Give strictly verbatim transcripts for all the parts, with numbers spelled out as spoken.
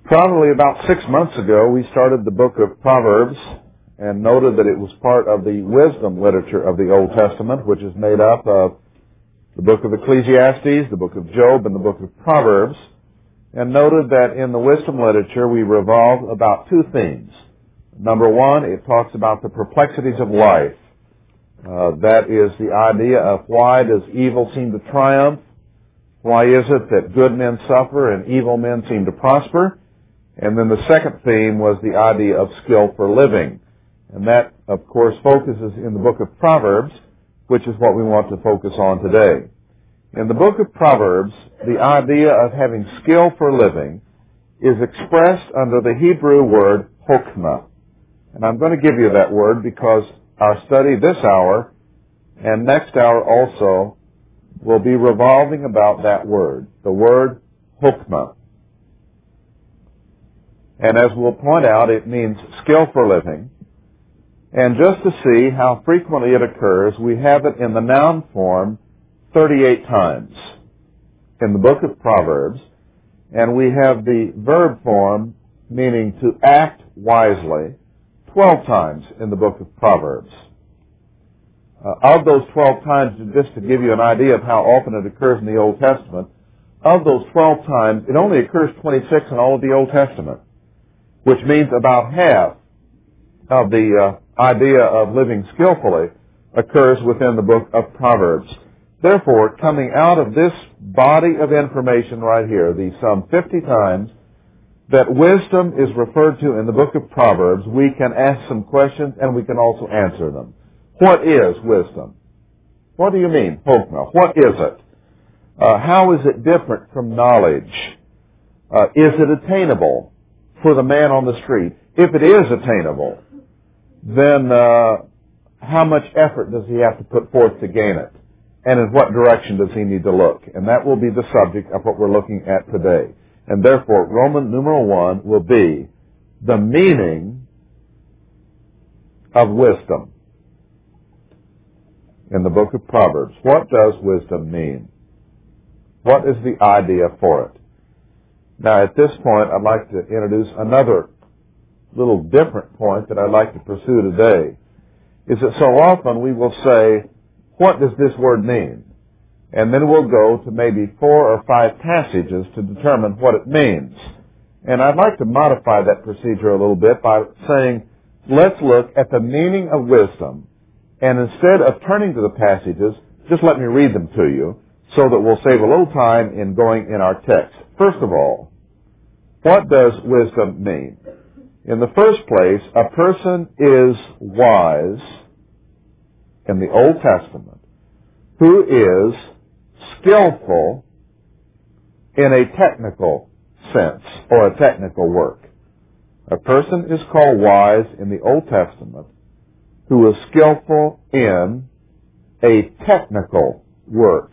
Probably about six months ago, we started the book of Proverbs and noted that it was part of the wisdom literature of the Old Testament, which is made up of the book of Ecclesiastes, the book of Job, and the book of Proverbs, and noted that in the wisdom literature we revolve about two themes. Number one, it talks about the perplexities of life. Uh, that is the idea of why does evil seem to triumph? Why is it that good men suffer and evil men seem to prosper? And then the second theme was the idea of skill for living. And that, of course, focuses in the book of Proverbs, which is what we want to focus on today. In the book of Proverbs, the idea of having skill for living is expressed under the Hebrew word chokmah. And I'm going to give you that word because our study this hour and next hour also will be revolving about that word, the word chokmah. And as we'll point out, it means skill for living. And just to see how frequently it occurs, we have it in the noun form thirty-eight times in the book of Proverbs. And we have the verb form, meaning to act wisely, twelve times in the book of Proverbs. Uh, of those twelve times, just to give you an idea of how often it occurs in the Old Testament, of those twelve times, it only occurs twenty-six in all of the Old Testament, which means about half of the uh, idea of living skillfully occurs within the book of Proverbs. Therefore, coming out of this body of information right here, the some fifty times that wisdom is referred to in the book of Proverbs, we can ask some questions and we can also answer them. What is wisdom? What do you mean, chokmah? What is it? Uh, how is it different from knowledge? Uh, is it attainable for the man on the street? If it is attainable, then uh, how much effort does he have to put forth to gain it? And in what direction does he need to look? And that will be the subject of what we're looking at today. And therefore, Roman numeral one will be the meaning of wisdom in the book of Proverbs. What does wisdom mean? What is the idea for it? Now, at this point, I'd like to introduce another little different point that I'd like to pursue today, is that so often we will say, what does this word mean? And then we'll go to maybe four or five passages to determine what it means. And I'd like to modify that procedure a little bit by saying, let's look at the meaning of wisdom, and instead of turning to the passages, just let me read them to you so that we'll save a little time in going in our text. First of all, what does wisdom mean? In the first place, a person is wise in the Old Testament who is skillful in a technical sense or a technical work. A person is called wise in the Old Testament who is skillful in a technical work.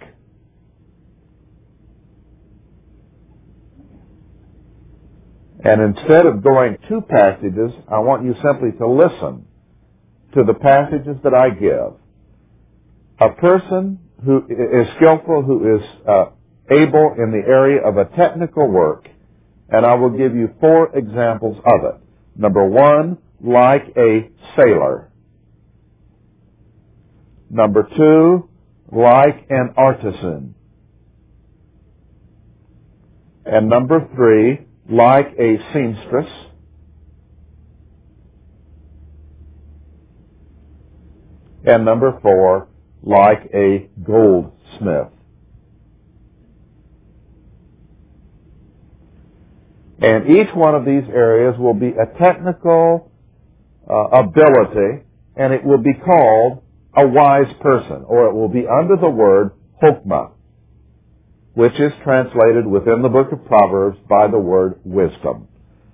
And instead of going to passages, I want you simply to listen to the passages that I give. A person who is skillful, who is uh, able in the area of a technical work, and I will give you four examples of it. Number one, like a sailor. Number two, like an artisan. And number three, like a seamstress. And number four, like a goldsmith. And each one of these areas will be a technical uh, ability, and it will be called a wise person, or it will be under the word chokmah, which is translated within the book of Proverbs by the word wisdom.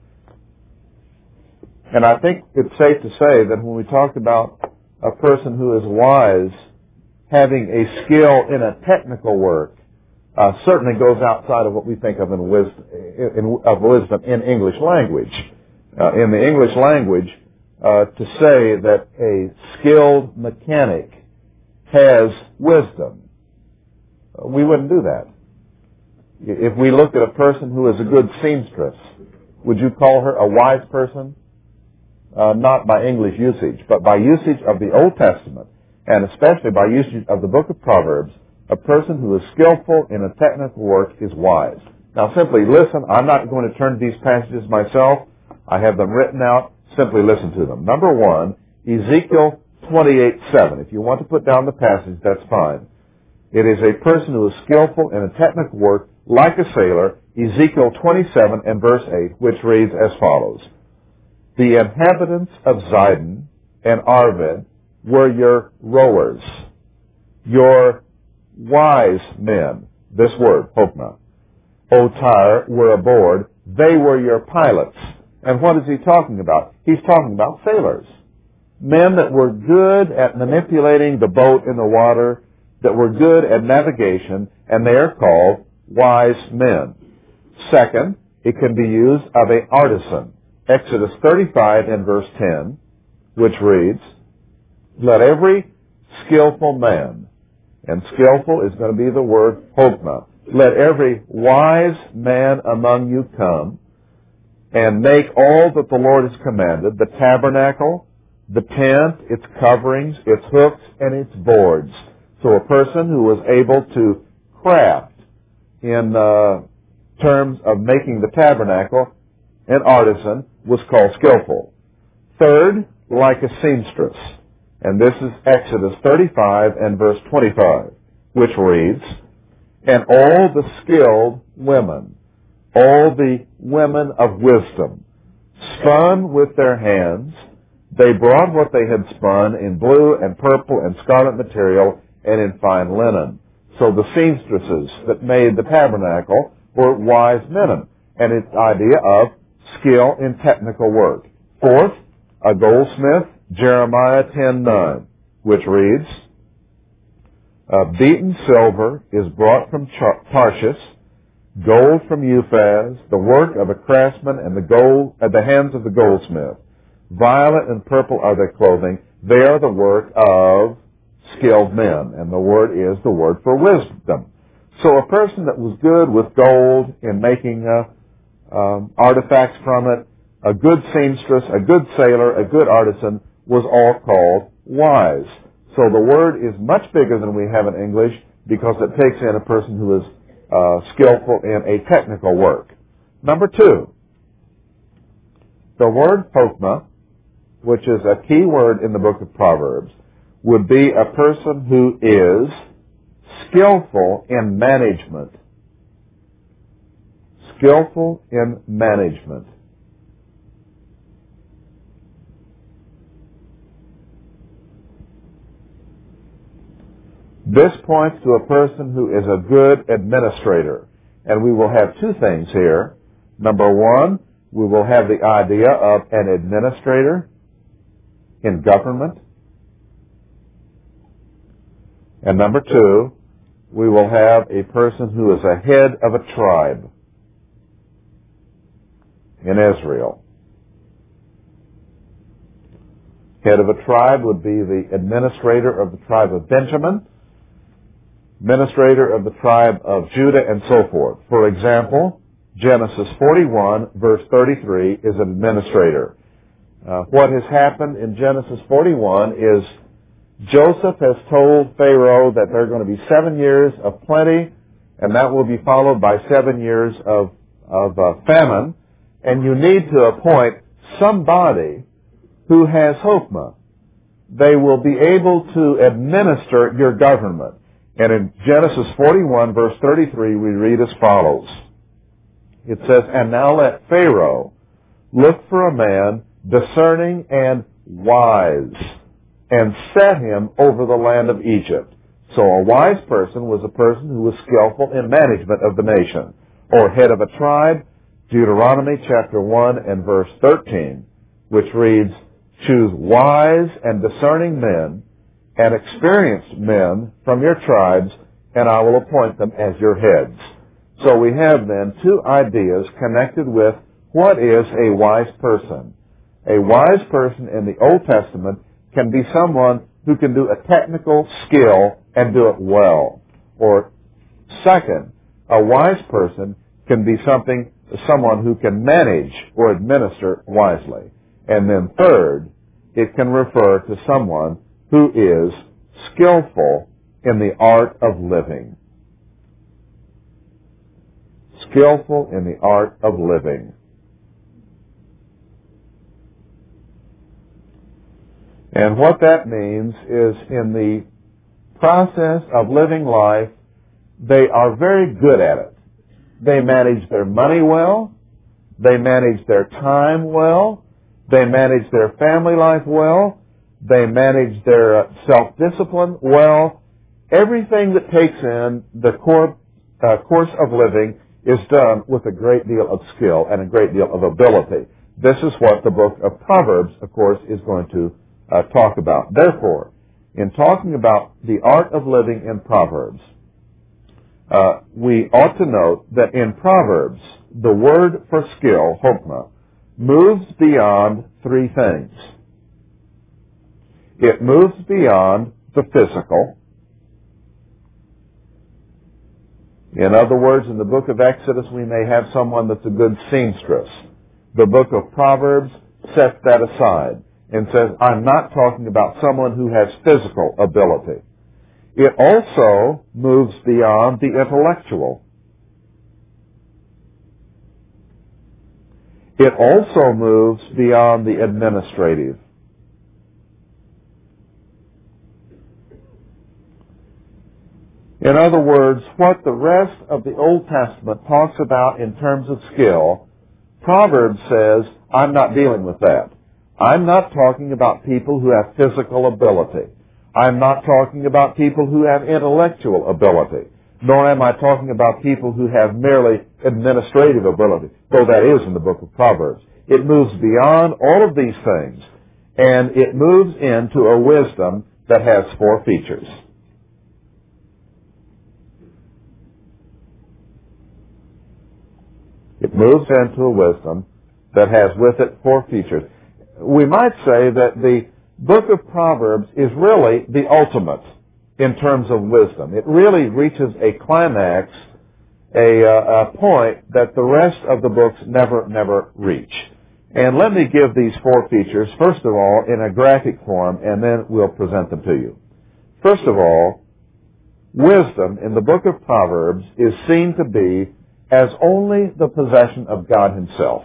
And I think it's safe to say that when we talk about a person who is wise having a skill in a technical work, uh, certainly goes outside of what we think of in wisdom, in, of wisdom in English language. Uh, in the English language, uh, to say that a skilled mechanic has wisdom, we wouldn't do that. If we looked at a person who is a good seamstress, would you call her a wise person? Uh, not by English usage, but by usage of the Old Testament, and especially by usage of the book of Proverbs, a person who is skillful in a technical work is wise. Now simply listen. I'm not going to turn to these passages myself. I have them written out. Simply listen to them. Number one, Ezekiel twenty-eight seven. If you want to put down the passage, that's fine. It is a person who is skillful in a technical work, like a sailor, Ezekiel twenty-seven and verse eight, which reads as follows. The inhabitants of Zidon and Arvad were your rowers, your wise men. This word, Hokmah. O Tyre were aboard. They were your pilots. And what is he talking about? He's talking about sailors. Men that were good at manipulating the boat in the water, that were good at navigation, and they are called wise men. Second, it can be used of an artisan. Exodus thirty-five and verse ten, which reads, let every skillful man, and skillful is going to be the word hokmah, let every wise man among you come and make all that the Lord has commanded, the tabernacle, the tent, its coverings, its hooks, and its boards. So a person who was able to craft in uh, terms of making the tabernacle, an artisan, was called skillful. Third, like a seamstress. And this is Exodus thirty-five and verse twenty-five, which reads, and all the skilled women, all the women of wisdom, spun with their hands. They brought what they had spun in blue and purple and scarlet material and in fine linen. So the seamstresses that made the tabernacle were wise men, and its idea of skill in technical work. Fourth, a goldsmith, Jeremiah ten nine, which reads, uh, beaten silver is brought from Tarshish, gold from Euphaz, the work of a craftsman, and the gold at the hands of the goldsmith. Violet and purple are their clothing. They are the work of skilled men, and the word is the word for wisdom. So a person that was good with gold in making uh, um, artifacts from it, a good seamstress, a good sailor, a good artisan, was all called wise. So the word is much bigger than we have in English because it takes in a person who is uh, skillful in a technical work. Number two, the word hokmah, which is a key word in the book of Proverbs, would be a person who is skillful in management. Skillful in management. This points to a person who is a good administrator. And we will have two things here. Number one, we will have the idea of an administrator in government. And number two, we will have a person who is a head of a tribe in Israel. Head of a tribe would be the administrator of the tribe of Benjamin, administrator of the tribe of Judah, and so forth. For example, Genesis forty-one, verse thirty-three, is an administrator. Uh, what has happened in Genesis forty-one is Joseph has told Pharaoh that there are going to be seven years of plenty, and that will be followed by seven years of, of uh, famine, and you need to appoint somebody who has hokmah. They will be able to administer your government. And in Genesis forty-one, verse thirty-three, we read as follows. It says, and now let Pharaoh look for a man discerning and wise, and set him over the land of Egypt. So a wise person was a person who was skillful in management of the nation, or head of a tribe, Deuteronomy chapter one and verse thirteen, which reads, choose wise and discerning men and experienced men from your tribes, and I will appoint them as your heads. So we have then two ideas connected with what is a wise person. A wise person in the Old Testament can be someone who can do a technical skill and do it well. Or second, a wise person can be something someone who can manage or administer wisely. And then third, it can refer to someone who is skillful in the art of living. Skillful in the art of living. And what that means is in the process of living life, they are very good at it. They manage their money well. They manage their time well. They manage their family life well. They manage their uh, self-discipline well. Everything that takes in the core, uh, course of living is done with a great deal of skill and a great deal of ability. This is what the book of Proverbs, of course, is going to uh, talk about. Therefore, in talking about the art of living in Proverbs, uh, we ought to note that in Proverbs, the word for skill, hokmah, moves beyond three things. It moves beyond the physical. In other words, in the book of Exodus, we may have someone that's a good seamstress. The book of Proverbs sets that aside and says, I'm not talking about someone who has physical ability. It also moves beyond the intellectual. It also moves beyond the administrative. In other words, what the rest of the Old Testament talks about in terms of skill, Proverbs says, I'm not dealing with that. I'm not talking about people who have physical ability. I'm not talking about people who have intellectual ability. Nor am I talking about people who have merely administrative ability, though that is in the book of Proverbs. It moves beyond all of these things, and it moves into a wisdom that has four features. It moves into a wisdom that has with it four features. We might say that the book of Proverbs is really the ultimate in terms of wisdom. It really reaches a climax, a, uh, a point that the rest of the books never, never reach. And let me give these four features, first of all, in a graphic form, and then we'll present them to you. First of all, wisdom in the book of Proverbs is seen to be as only the possession of God Himself.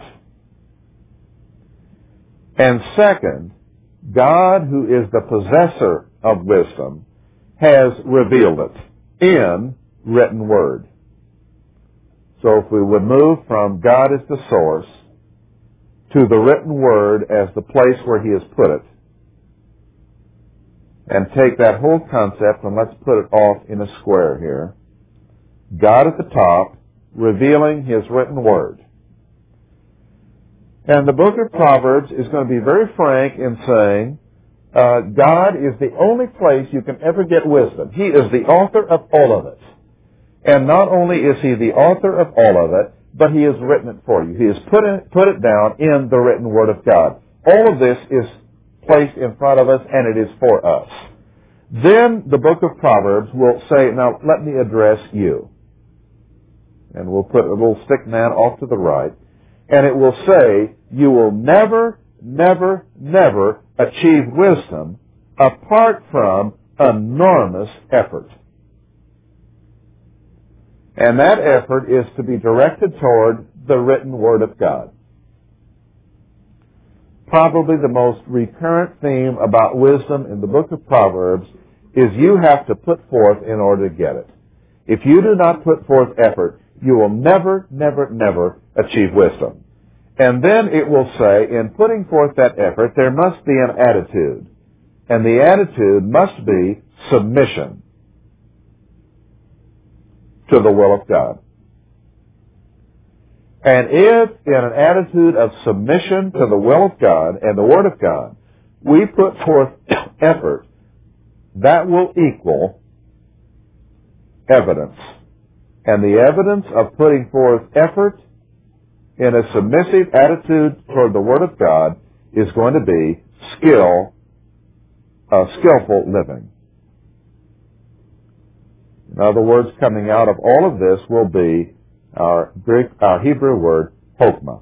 And second, God, who is the possessor of wisdom, has revealed it in written word. So if we would move from God as the source to the written word as the place where He has put it, and take that whole concept and let's put it off in a square here. God at the top, revealing His written word. And the book of Proverbs is going to be very frank in saying, uh, God is the only place you can ever get wisdom. He is the author of all of it. And not only is He the author of all of it, but He has written it for you. He has put it, put it down in the written word of God. All of this is placed in front of us, and it is for us. Then the book of Proverbs will say, now let me address you. And we'll put a little stick man off to the right. And it will say, you will never, never, never achieve wisdom apart from enormous effort. And that effort is to be directed toward the written word of God. Probably the most recurrent theme about wisdom in the book of Proverbs is you have to put forth in order to get it. If you do not put forth effort, you will never, never, never achieve wisdom. And then it will say, in putting forth that effort, there must be an attitude. And the attitude must be submission to the will of God. And if in an attitude of submission to the will of God and the Word of God, we put forth effort, that will equal evidence. And the evidence of putting forth effort in a submissive attitude toward the Word of God is going to be skill, uh, skillful living. In other words, coming out of all of this will be our Greek, our Hebrew word, chokmah.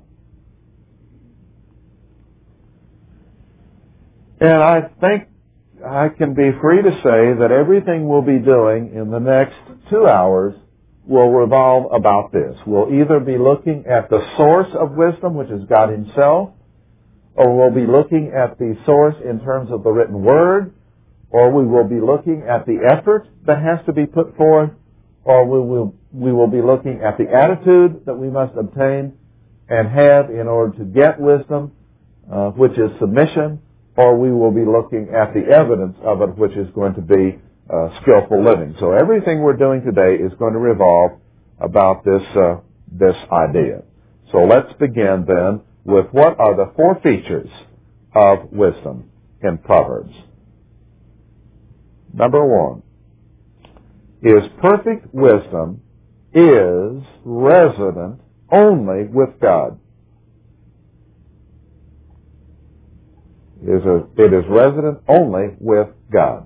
And I think I can be free to say that everything we'll be doing in the next two hours will revolve about this. We'll either be looking at the source of wisdom, which is God Himself, or we'll be looking at the source in terms of the written Word, or we will be looking at the effort that has to be put forth, or we will, we will be looking at the attitude that we must obtain and have in order to get wisdom, uh, which is submission, or we will be looking at the evidence of it, which is going to be uh, skillful living. So everything we're doing today is going to revolve about this uh, this idea. So let's begin then with what are the four features of wisdom in Proverbs. Number one is perfect wisdom is resident only with God. It is, a, it is resident only with God.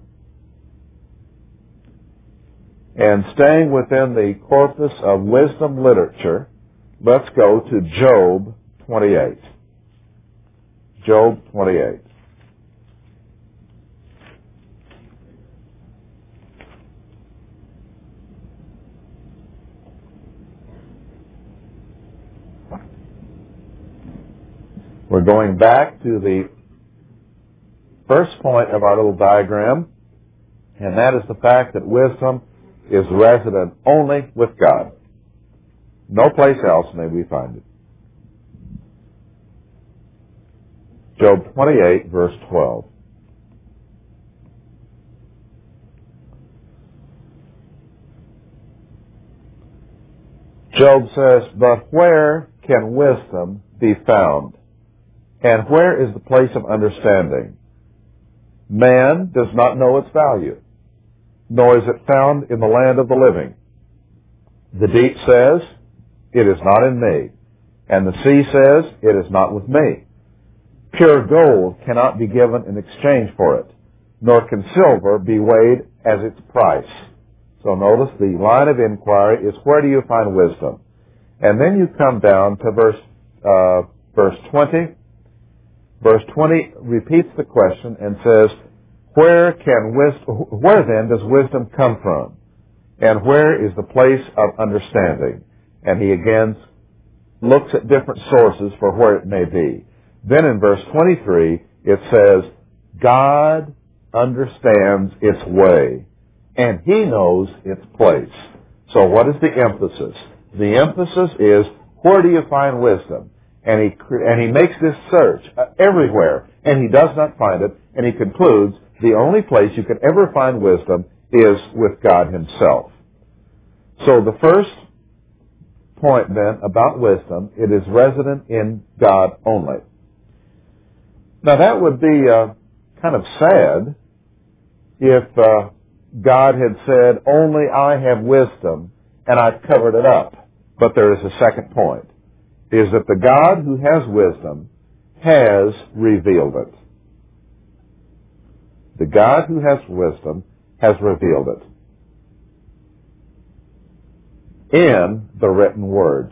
And staying within the corpus of wisdom literature, let's go to Job twenty-eight. Job twenty-eight. We're going back to the first point of our little diagram, and that is the fact that wisdom is resident only with God. No place else may we find it. Job twenty-eight, verse twelve. Job says, "But where can wisdom be found? And where is the place of understanding? Man does not know its value, nor is it found in the land of the living. The deep says, it is not in me, and the sea says, it is not with me. Pure gold cannot be given in exchange for it, nor can silver be weighed as its price." So notice the line of inquiry is, where do you find wisdom? And then you come down to verse uh, verse twenty. Verse twenty repeats the question and says, where can wisdom, where then does wisdom come from? And where is the place of understanding? And he again looks at different sources for where it may be. Then in verse twenty-three, it says, God understands its way, and He knows its place. So what is the emphasis? The emphasis is, where do you find wisdom? And he, and he makes this search uh, everywhere, and he does not find it, and he concludes, the only place you can ever find wisdom is with God Himself. So the first point then about wisdom, it is resident in God only. Now that would be uh, kind of sad if uh, God had said, only I have wisdom, and I've covered it up. But there is a second point, is that the God who has wisdom has revealed it. The God who has wisdom has revealed it in the written Word.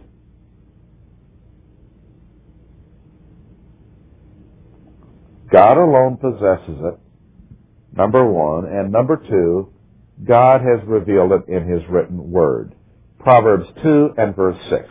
God alone possesses it, number one, and number two, God has revealed it in His written Word. Proverbs two and verse six.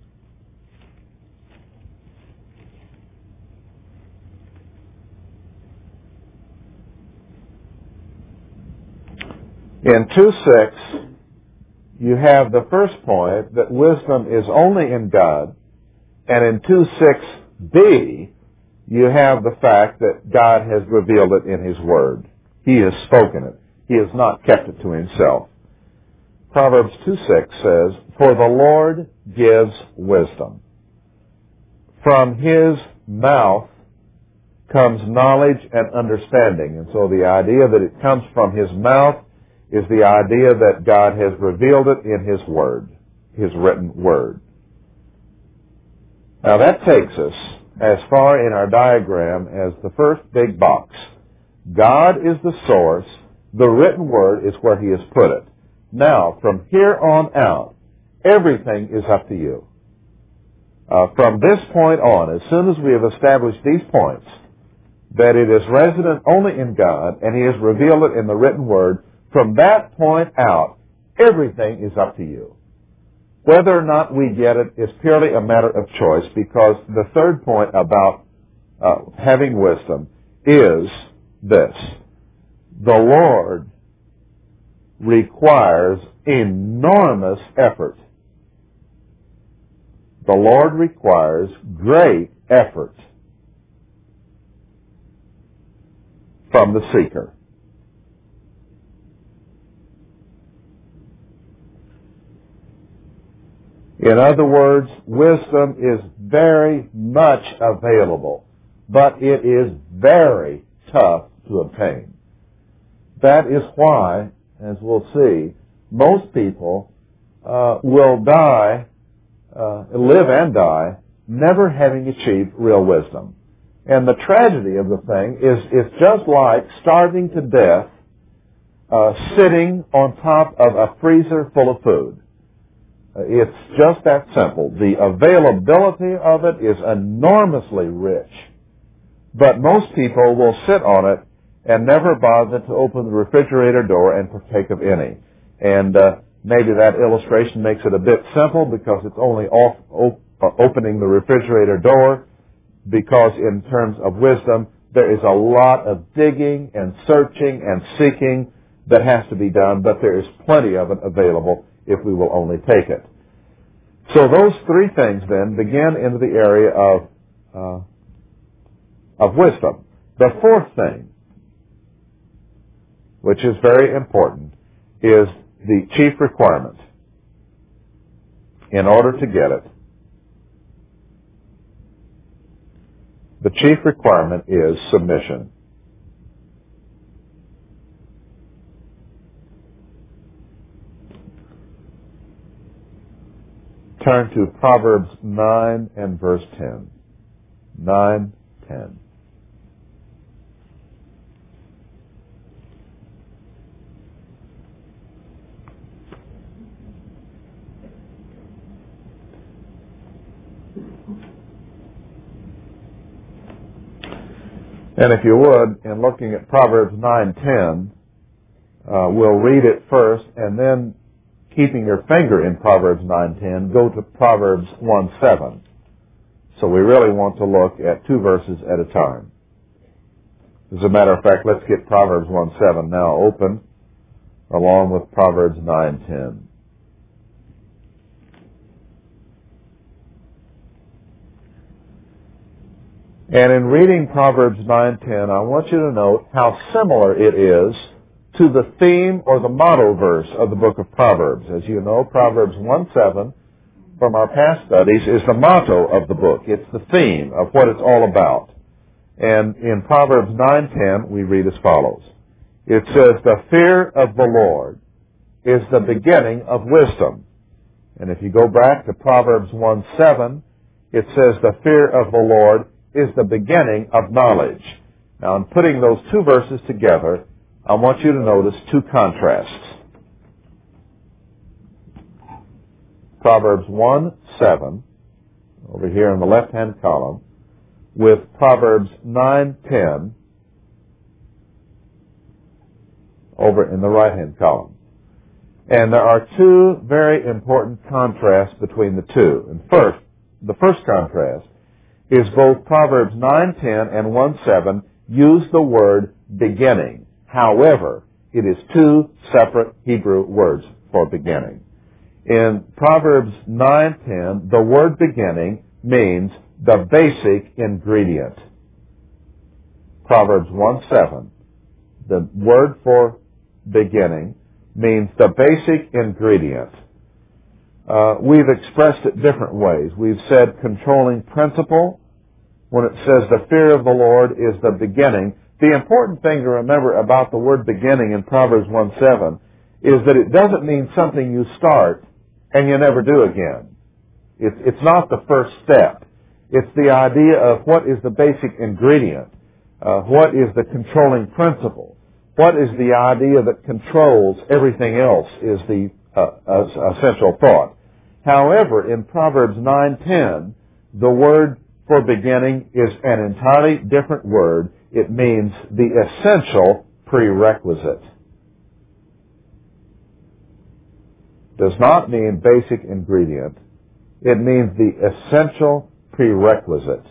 In two six, you have the first point that wisdom is only in God, and in two six b, you have the fact that God has revealed it in His Word. He has spoken it. He has not kept it to Himself. Proverbs two six says, "For the Lord gives wisdom. From His mouth comes knowledge and understanding." And so the idea that it comes from His mouth is the idea that God has revealed it in His Word, His written Word. Now that takes us as far in our diagram as the first big box. God is the source. The written Word is where He has put it. Now, from here on out, everything is up to you. Uh, from this point on, as soon as we have established these points, that it is resident only in God, and He has revealed it in the written Word, from that point out, everything is up to you. Whether or not we get it is purely a matter of choice, because the third point about uh, having wisdom is this. The Lord requires enormous effort. The Lord requires great effort from the seeker. In other words, wisdom is very much available, but it is very tough to obtain. That is why, as we'll see, most people uh, will die, uh, live and die, never having achieved real wisdom. And the tragedy of the thing is it's just like starving to death, uh, sitting on top of a freezer full of food. Uh, it's just that simple. The availability of it is enormously rich. But most people will sit on it and never bother to open the refrigerator door and partake of any. And uh, maybe that illustration makes it a bit simple because it's only off, op- uh, opening the refrigerator door, because in terms of wisdom, there is a lot of digging and searching and seeking that has to be done, but there is plenty of it available if we will only take it. So those three things then begin into the area of uh, of wisdom. The fourth thing, which is very important, is the chief requirement in order to get it. The chief requirement is submission. Turn to Proverbs nine and verse ten. nine, ten. And if you would, in looking at Proverbs nine ten, uh, we'll read it first, and then, keeping your finger in Proverbs nine ten, go to Proverbs one seven. So we really want to look at two verses at a time. As a matter of fact, let's get Proverbs one seven now open, along with Proverbs nine ten. And in reading Proverbs nine ten, I want you to note how similar it is to the theme or the motto verse of the book of Proverbs. As you know, Proverbs one seven, from our past studies, is the motto of the book. It's the theme of what it's all about. And in Proverbs nine ten, we read as follows. It says, "The fear of the Lord is the beginning of wisdom." And if you go back to Proverbs one seven, it says, "The fear of the Lord is the beginning of knowledge." Now, in putting those two verses together, I want you to notice two contrasts. Proverbs one seven, over here in the left-hand column, with Proverbs nine ten, over in the right-hand column. And there are two very important contrasts between the two. And first, the first contrast is both Proverbs nine ten and one seven use the word beginning. However, it is two separate Hebrew words for beginning. In Proverbs nine ten, the word beginning means the basic ingredient. Proverbs one seven, the word for beginning means the basic ingredient. Uh, we've expressed it different ways. We've said controlling principle. When it says the fear of the Lord is the beginning, the important thing to remember about the word beginning in Proverbs one seven is that it doesn't mean something you start and you never do again. It's, it's not the first step. It's the idea of what is the basic ingredient. Uh, what is the controlling principle? What is the idea that controls everything else is the uh, essential thought. However, in Proverbs nine ten, the word for beginning is an entirely different word. It means the essential prerequisite. Does not mean basic ingredient. It means the essential prerequisite.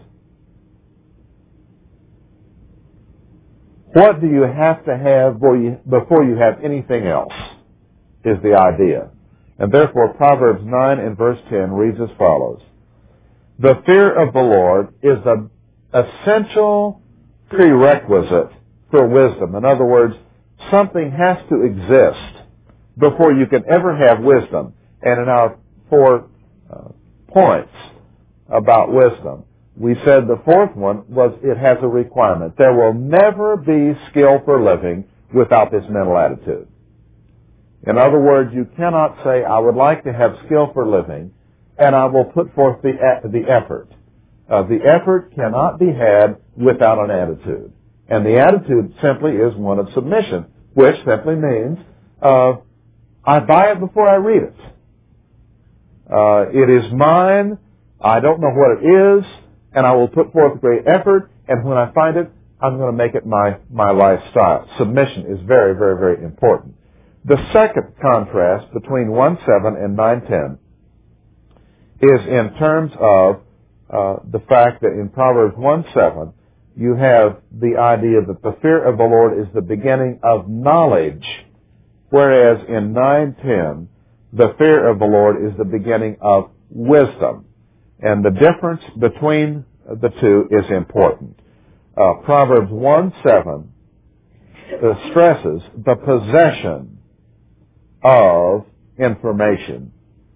What do you have to have before you have anything else is the idea. And therefore, Proverbs nine and verse ten reads as follows. The fear of the Lord is the essential prerequisite for wisdom. In other words, something has to exist before you can ever have wisdom. And in our four uh, points about wisdom, we said the fourth one was it has a requirement. There will never be skill for living without this mental attitude. In other words, you cannot say, I would like to have skill for living, and I will put forth the, the effort. Uh, the effort cannot be had without an attitude. And the attitude simply is one of submission, which simply means uh, I buy it before I read it. Uh, it is mine. I don't know what it is, and I will put forth great effort, and when I find it, I'm going to make it my, my lifestyle. Submission is very, very, very important. The second contrast between one seven and nine ten is in terms of uh, the fact that in Proverbs one seven, you have the idea that the fear of the Lord is the beginning of knowledge, whereas in nine ten, the fear of the Lord is the beginning of wisdom. And the difference between the two is important. Uh, Proverbs one seven uh, stresses the possession of information.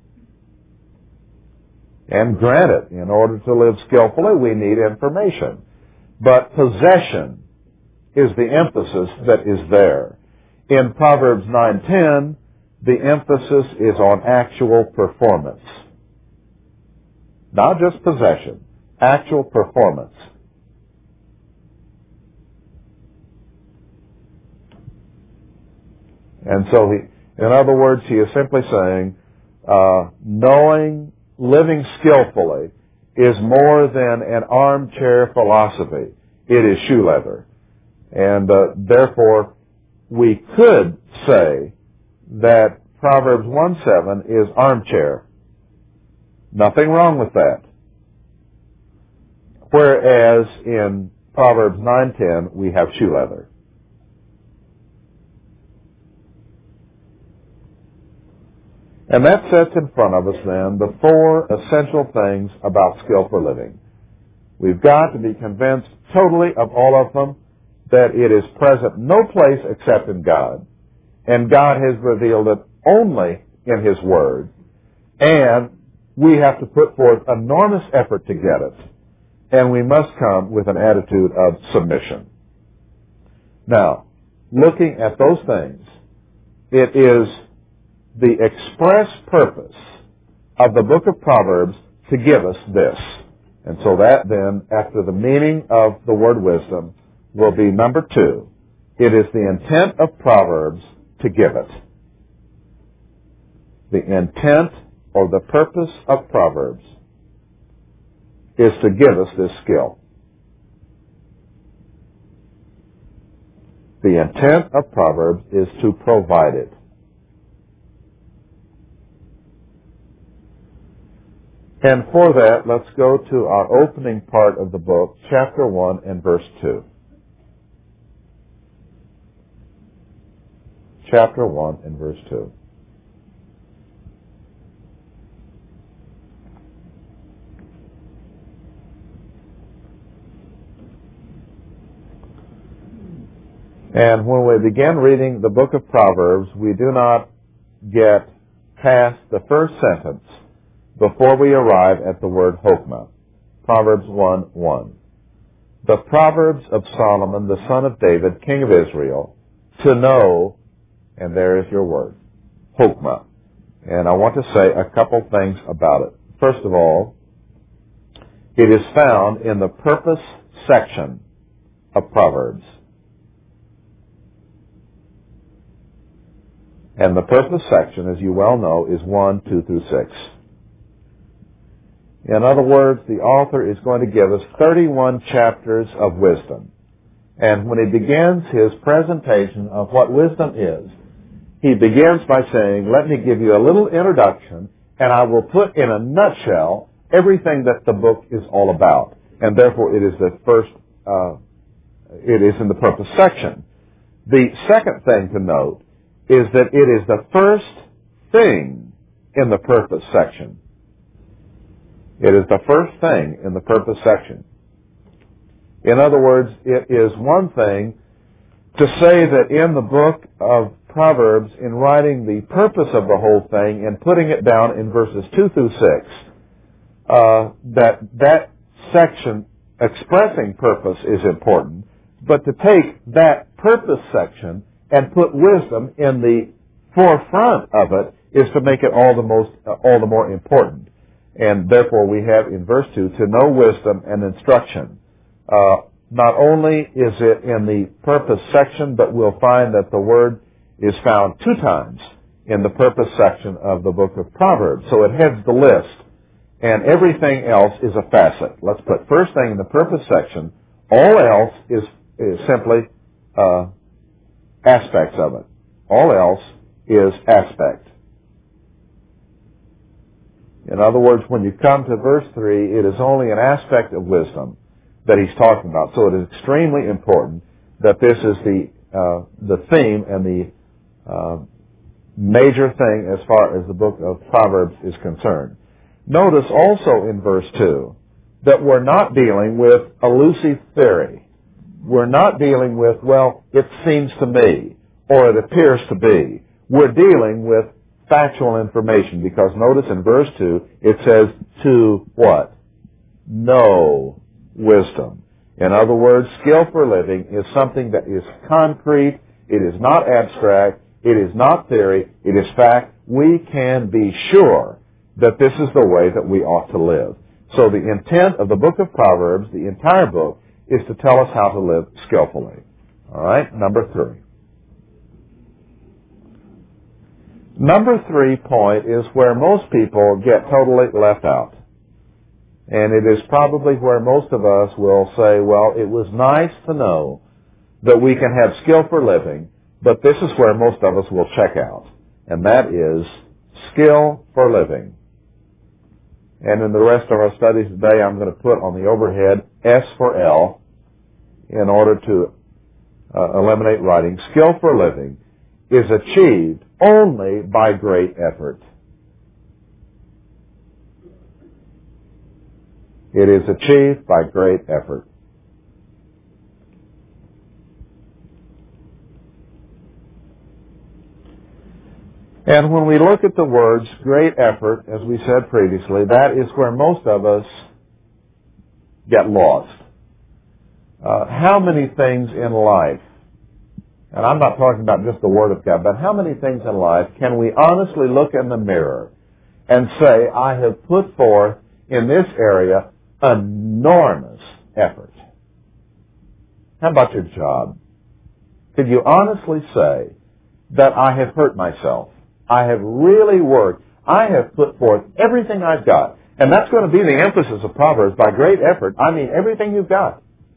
And granted, in order to live skillfully, we need information. But possession is the emphasis that is there. In Proverbs nine ten, the emphasis is on actual performance. Not just possession, actual performance. And so, he, in other words, he is simply saying, uh, knowing, living skillfully is more than an armchair philosophy. It is shoe leather. And uh, therefore, we could say that Proverbs one seven is armchair. Nothing wrong with that. Whereas in Proverbs nine ten, we have shoe leather. And that sets in front of us then the four essential things about skill for living. We've got to be convinced totally of all of them that it is present no place except in God. And God has revealed it only in His Word. And we have to put forth enormous effort to get it. And we must come with an attitude of submission. Now, looking at those things, it is the express purpose of the book of Proverbs to give us this. And so that then, after the meaning of the word wisdom, will be number two. It is the intent of Proverbs to give it. The intent or the purpose of Proverbs is to give us this skill. The intent of Proverbs is to provide it. And for that, let's go to our opening part of the book, chapter one and verse two. Chapter one and verse two. And when we begin reading the book of Proverbs, we do not get past the first sentence before we arrive at the word Hokmah. Proverbs one one. The Proverbs of Solomon, the son of David, king of Israel, to know, and there is your word, Hokmah. And I want to say a couple things about it. First of all, it is found in the purpose section of Proverbs. And the purpose section, as you well know, is one, two through six. In other words, the author is going to give us thirty-one chapters of wisdom. And when he begins his presentation of what wisdom is, he begins by saying, let me give you a little introduction, and I will put in a nutshell everything that the book is all about. And therefore it is the first, uh, it is in the purpose section. The second thing to note is that it is the first thing in the purpose section. It is the first thing in the purpose section. In other words, it is one thing to say that in the book of Proverbs, in writing the purpose of the whole thing and putting it down in verses two through six, uh, that that section expressing purpose is important, but to take that purpose section and put wisdom in the forefront of it is to make it all the most, uh, all the more important. And therefore we have in verse two, to know wisdom and instruction. Uh, not only is it in the purpose section, but we'll find that the word is found two times in the purpose section of the book of Proverbs. So it heads the list, and everything else is a facet. Let's put first thing in the purpose section. All else is, is simply uh, aspects of it. All else is aspect. In other words, when you come to verse three, it is only an aspect of wisdom that he's talking about. So it is extremely important that this is the uh, the theme and the uh, major thing as far as the book of Proverbs is concerned. Notice also in verse two that we're not dealing with elusive theory. We're not dealing with, well, it seems to me, or it appears to be. We're dealing with factual information, because notice in verse two it says to what? Know wisdom. In other words, skill for living is something that is concrete. It is not abstract. It is not theory. It is fact. We can be sure that this is the way that we ought to live. So the intent of the book of Proverbs, the entire book, is to tell us how to live skillfully. All right, number three. Number three point is where most people get totally left out. And it is probably where most of us will say, well, it was nice to know that we can have skill for living, but this is where most of us will check out. And that is skill for living. And in the rest of our studies today, I'm going to put on the overhead S for L in order to uh, eliminate writing. Skill for living is achieved only by great effort. It is achieved by great effort. And when we look at the words great effort, as we said previously, that is where most of us get lost. Uh, how many things in life, and I'm not talking about just the Word of God, but how many things in life can we honestly look in the mirror and say, I have put forth in this area enormous effort? How about your job? Could you honestly say that I have hurt myself? I have really worked. I have put forth everything I've got. And that's going to be the emphasis of Proverbs. By great effort, I mean everything you've got.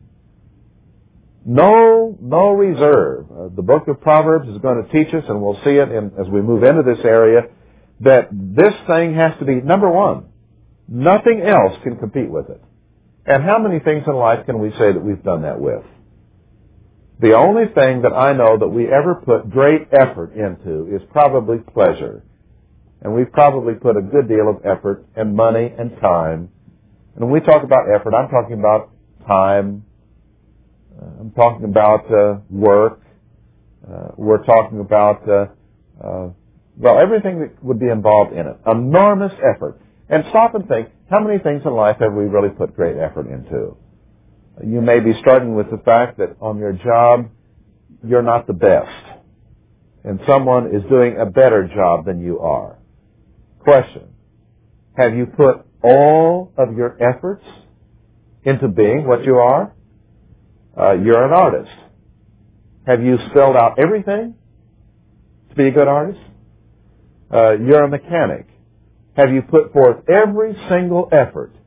No, no reserve. Uh, the book of Proverbs is going to teach us, and we'll see it in, as we move into this area, that this thing has to be, number one, nothing else can compete with it. And how many things in life can we say that we've done that with? The only thing that I know that we ever put great effort into is probably pleasure. And we've probably put a good deal of effort and money and time. And when we talk about effort, I'm talking about time. Uh, I'm talking about uh, work. Uh, we're talking about, uh, uh, well, everything that would be involved in it. Enormous effort. And stop and think, how many things in life have we really put great effort into? You may be starting with the fact that on your job, you're not the best. And someone is doing a better job than you are. Question. Have you put all of your efforts into being what you are? Uh, you're an artist. Have you spelled out everything to be a good artist? Uh, you're a mechanic. Have you put forth every single effort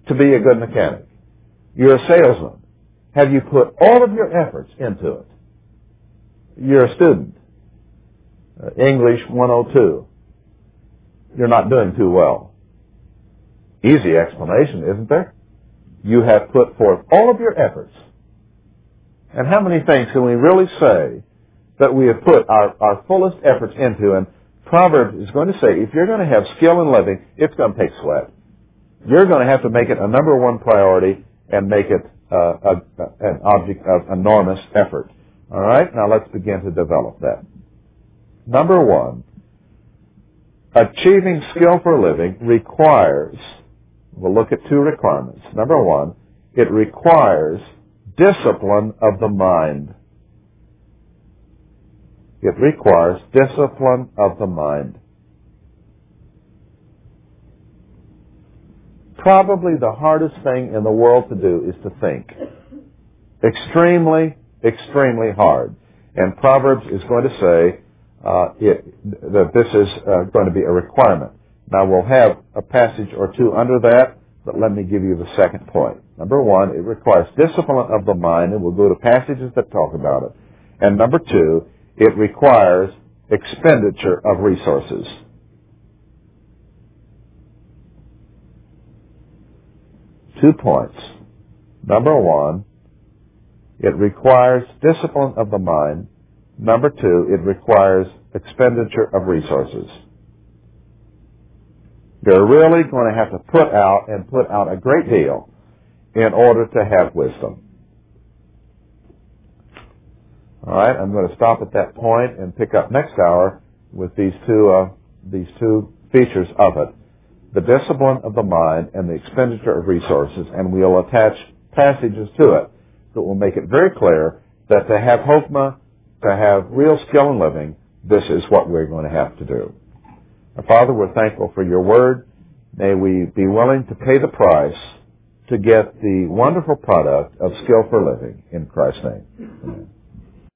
to be a good mechanic. You're a salesman. Have you put all of your efforts into it? You're a student. Uh, English one oh two. You're not doing too well. Easy explanation, isn't there? You have put forth all of your efforts. And how many things can we really say that we have put our, our fullest efforts into? And Proverbs is going to say, if you're going to have skill in living, it's going to take sweat. You're going to have to make it a number one priority and make it uh, a, a, an object of enormous effort. All right? Now let's begin to develop that. Number one, achieving skill for living requires, we'll look at two requirements. Number one, it requires discipline of the mind. It requires discipline of the mind. Probably the hardest thing in the world to do is to think. Extremely, extremely hard. And Proverbs is going to say uh, it, that this is uh, going to be a requirement. Now we'll have a passage or two under that, but let me give you the second point. Number one, it requires discipline of the mind, and we'll go to passages that talk about it. And number two, it requires expenditure of resources. Two points. Number one, it requires discipline of the mind. Number two, it requires expenditure of resources. You're really going to have to put out and put out a great deal in order to have wisdom. All right, I'm going to stop at that point and pick up next hour with these two uh, these two features of it: the discipline of the mind and the expenditure of resources. And we'll attach passages to it that will make it very clear that to have hokmah, to have real skill in living, this is what we're going to have to do. Our Father, we're thankful for your word. May we be willing to pay the price to get the wonderful product of skill for living. In Christ's name. Amen.